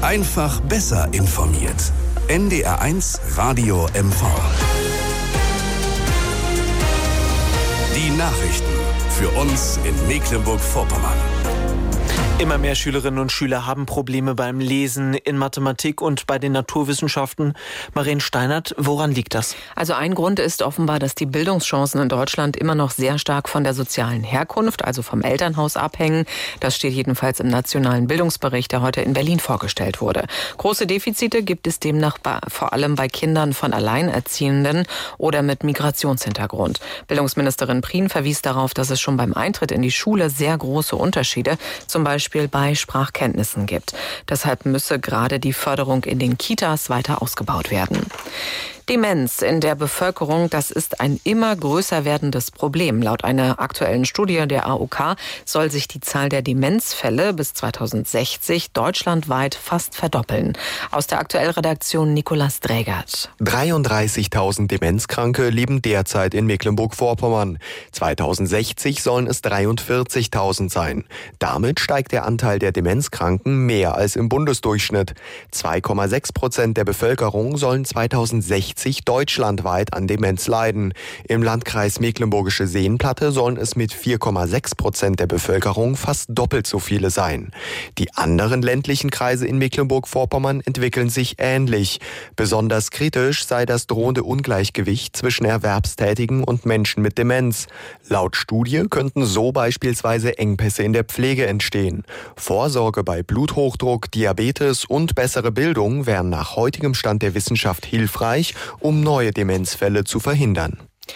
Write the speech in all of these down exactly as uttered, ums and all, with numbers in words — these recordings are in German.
Einfach besser informiert. N D R eins Radio M V. Die Nachrichten für uns in Mecklenburg-Vorpommern. Immer mehr Schülerinnen und Schüler haben Probleme beim Lesen, in Mathematik und bei den Naturwissenschaften. Maren Steinert, woran liegt das? Also ein Grund ist offenbar, dass die Bildungschancen in Deutschland immer noch sehr stark von der sozialen Herkunft, also vom Elternhaus abhängen. Das steht jedenfalls im Nationalen Bildungsbericht, der heute in Berlin vorgestellt wurde. Große Defizite gibt es demnach bei, vor allem bei Kindern von Alleinerziehenden oder mit Migrationshintergrund. Bildungsministerin Prien verwies darauf, dass es schon beim Eintritt in die Schule sehr große Unterschiede, zum Beispiel bei Sprachkenntnissen gibt. Deshalb müsse gerade die Förderung in den Kitas weiter ausgebaut werden. Demenz in der Bevölkerung, das ist ein immer größer werdendes Problem. Laut einer aktuellen Studie der A O K soll sich die Zahl der Demenzfälle bis zweitausendsechzig deutschlandweit fast verdoppeln. Aus der Aktuellredaktion Nikolaus Drägert. dreiunddreißigtausend Demenzkranke leben derzeit in Mecklenburg-Vorpommern. zweitausendsechzig sollen es dreiundvierzigtausend sein. Damit steigt der Anteil der Demenzkranken mehr als im Bundesdurchschnitt. zwei Komma sechs Prozent der Bevölkerung sollen zweitausendsechzig deutschlandweit an Demenz leiden. Im Landkreis Mecklenburgische Seenplatte sollen es mit vier Komma sechs Prozent der Bevölkerung fast doppelt so viele sein. Die anderen ländlichen Kreise in Mecklenburg-Vorpommern entwickeln sich ähnlich. Besonders kritisch sei das drohende Ungleichgewicht zwischen Erwerbstätigen und Menschen mit Demenz. Laut Studie könnten so beispielsweise Engpässe in der Pflege entstehen. Vorsorge bei Bluthochdruck, Diabetes und bessere Bildung wären nach heutigem Stand der Wissenschaft hilfreich, um neue Demenzfälle zu verhindern.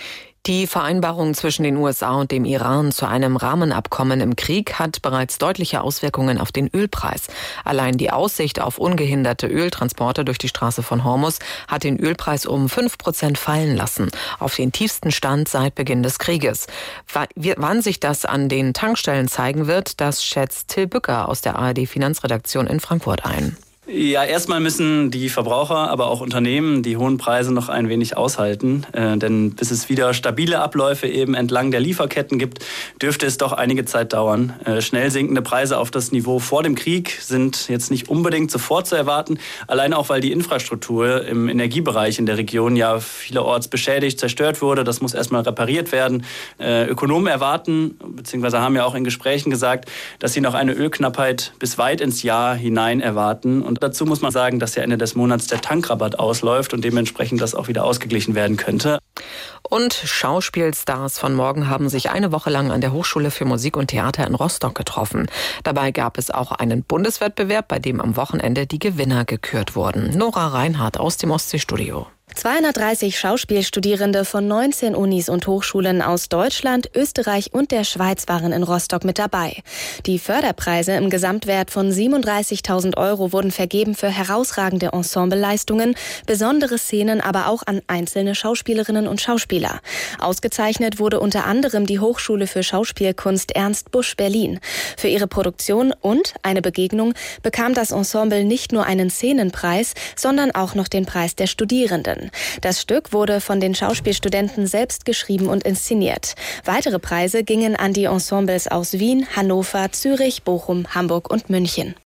Die Vereinbarung zwischen den U S A und dem Iran zu einem Rahmenabkommen im Krieg hat bereits deutliche Auswirkungen auf den Ölpreis. Allein die Aussicht auf ungehinderte Öltransporte durch die Straße von Hormuz hat den Ölpreis um fünf Prozent fallen lassen, auf den tiefsten Stand seit Beginn des Krieges. Wann sich das an den Tankstellen zeigen wird, das schätzt Till Bücker aus der A R D-Finanzredaktion in Frankfurt ein. Ja, erstmal müssen die Verbraucher, aber auch Unternehmen die hohen Preise noch ein wenig aushalten. Äh, denn bis es wieder stabile Abläufe eben entlang der Lieferketten gibt, dürfte es doch einige Zeit dauern. Äh, schnell sinkende Preise auf das Niveau vor dem Krieg sind jetzt nicht unbedingt sofort zu erwarten. Allein auch, weil die Infrastruktur im Energiebereich in der Region ja vielerorts beschädigt, zerstört wurde. Das muss erstmal repariert werden. Äh, Ökonomen erwarten, beziehungsweise haben ja auch in Gesprächen gesagt, dass sie noch eine Ölknappheit bis weit ins Jahr hinein erwarten. Und dazu muss man sagen, dass ja Ende des Monats der Tankrabatt ausläuft und dementsprechend das auch wieder ausgeglichen werden könnte. Und Schauspielstars von morgen haben sich eine Woche lang an der Hochschule für Musik und Theater in Rostock getroffen. Dabei gab es auch einen Bundeswettbewerb, bei dem am Wochenende die Gewinner gekürt wurden. Nora Reinhardt aus dem Ostseestudio. zweihundertdreißig Schauspielstudierende von neunzehn Unis und Hochschulen aus Deutschland, Österreich und der Schweiz waren in Rostock mit dabei. Die Förderpreise im Gesamtwert von siebenunddreißigtausend Euro wurden vergeben für herausragende Ensembleleistungen, besondere Szenen, aber auch an einzelne Schauspielerinnen und Schauspieler. Ausgezeichnet wurde unter anderem die Hochschule für Schauspielkunst Ernst Busch Berlin. Für ihre Produktion und eine Begegnung bekam das Ensemble nicht nur einen Szenenpreis, sondern auch noch den Preis der Studierenden. Das Stück wurde von den Schauspielstudenten selbst geschrieben und inszeniert. Weitere Preise gingen an die Ensembles aus Wien, Hannover, Zürich, Bochum, Hamburg und München.